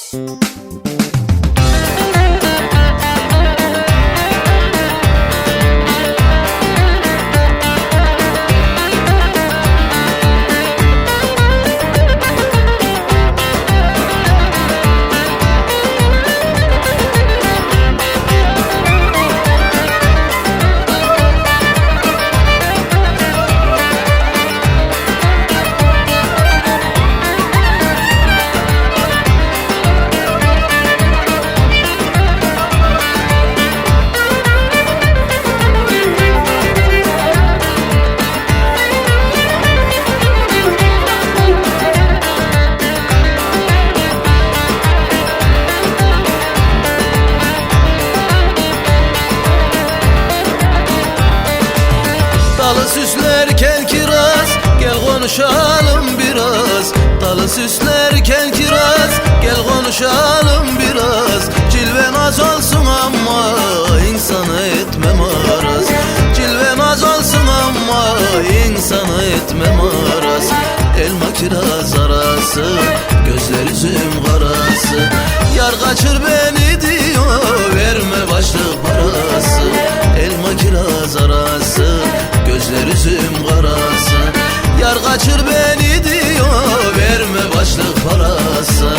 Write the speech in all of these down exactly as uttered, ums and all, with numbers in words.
Dalı süslerken kiraz, gel konuşalım biraz. Dalı süslerken kiraz, gel konuşalım biraz. Cilven az olsun ama insanı etmem araz. Cilven az olsun ama insanı etmem araz. Elma kiraz arası, gözler üzüm karası. Yar kaçır beni diyor, verme başlık parası. Elma kiraz arası, gözler üzüm karası. Yar kaçır beni diyor, verme başlık parası.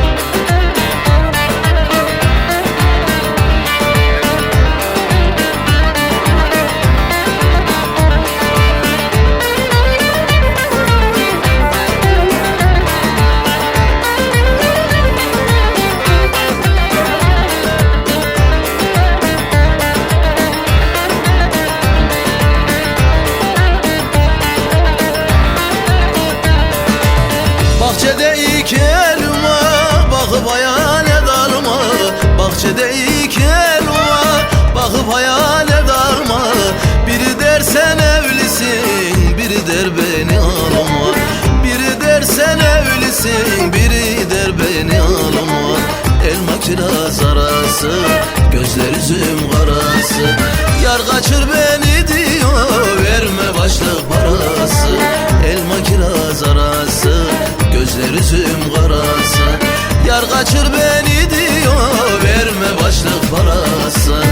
Bahçede iki elma, bakıp hayal et alma. Bahçede iki elma, bakıp hayal et alma. Biri der sen evlisin, biri der beni alma. Biri der sen evlisin, biri der beni alma. Elma kiraz arası, gözler üzüm karası. Yar kaçır beni diyor, verme başlık parası. Elma kiraz arası, gözler üzüm karası. Yar kaçır beni diyor, verme başlık parası.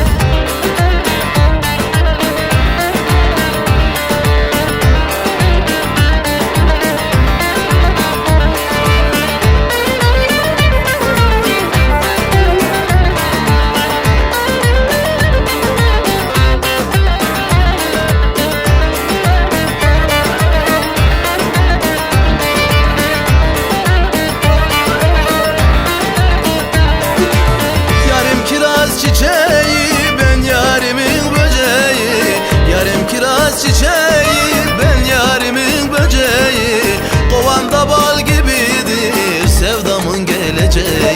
Çiçeği, ben yarimin böceği. Yarim kiraz çiçeği, ben yarimin böceği. Kovanda bal gibidir sevdamın geleceği.